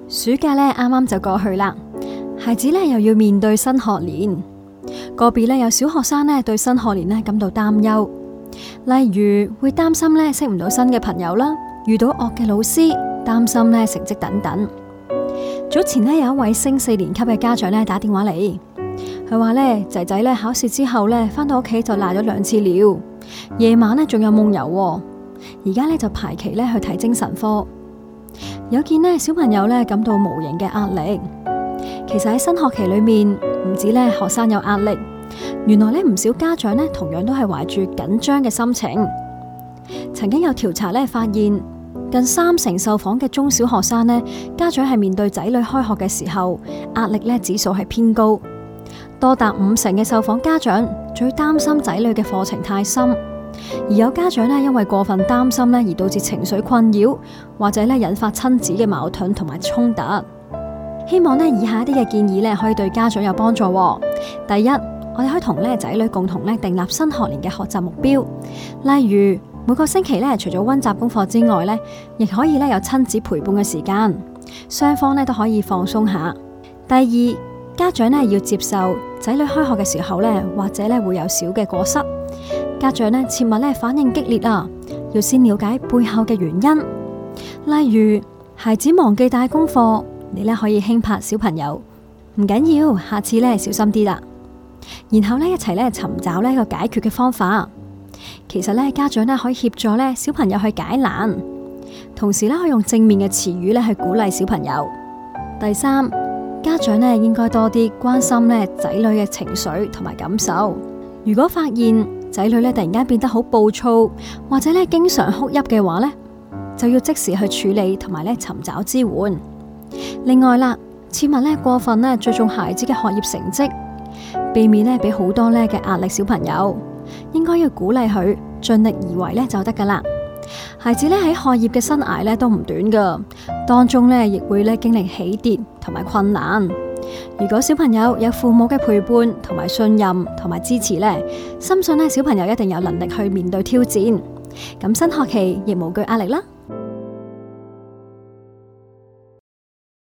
暑假咧啱啱就過去啦，孩子咧又要面對新學年，個別咧有小學生咧對新學年咧感到擔憂，例如會擔心咧識唔到新嘅朋友啦，遇到惡嘅老師，擔心咧成績等等。早前咧有一位升4年級嘅家長咧打電話嚟，佢話咧仔仔咧考試之後咧返到屋企就瀨咗2次尿，夜晚咧仲有夢遊，而家咧就排期咧去睇精神科。有見呢小朋友咧感到無形嘅壓力，其實喺新學期裏面唔止咧學生有壓力，原來咧唔少家長咧同樣都係懷住緊張嘅心情。曾經有調查咧發現，近30%受訪嘅中小學生咧家長係面對仔女開學嘅時候，壓力咧指數係偏高，多達50%嘅受訪家長最擔心仔女嘅課程太深。而有家長咧因為過分擔心咧而導致情緒困擾，或者咧引發親子嘅矛盾同埋衝突。希望咧以下一啲嘅建議咧可以對家長有幫助。第一，我哋可以同咧仔女共同咧訂立新學年嘅學習目標，例如每個星期咧除咗溫習功課之外咧，亦可以咧有親子陪伴嘅時間，雙方咧都可以放鬆下。第二，家長咧要接受仔女開學嘅時候咧，或者咧會有小嘅過失。家長咧切勿咧反應激烈啊，要先了解背後嘅原因。例如，孩子忘記帶功課，你咧可以輕拍小朋友，唔緊要，下次咧小心啲啦。然後咧一齊咧尋找呢一個解決嘅方法。其實咧家長咧可以協助咧小朋友去解難，同時咧可以用正面嘅詞語咧去鼓勵小朋友。第三，家長咧應該多啲關心咧仔女嘅情緒同埋感受。如果發現仔女咧突然間變得好暴躁，或者咧經常哭泣嘅話咧，就要即時去處理同埋咧尋找支援。另外啦，切勿咧過分咧注重孩子嘅學業成績，避免咧俾好多咧嘅壓力小朋友。應該要鼓勵佢盡力而為咧就得噶啦。孩子咧喺學業嘅生涯咧都唔短噶，當中咧亦會咧經歷起跌同埋困難。如果小朋友有父母嘅陪伴同埋信任同埋支持咧，深信咧小朋友一定有能力去面對挑戰。咁新學期亦無懼壓力啦。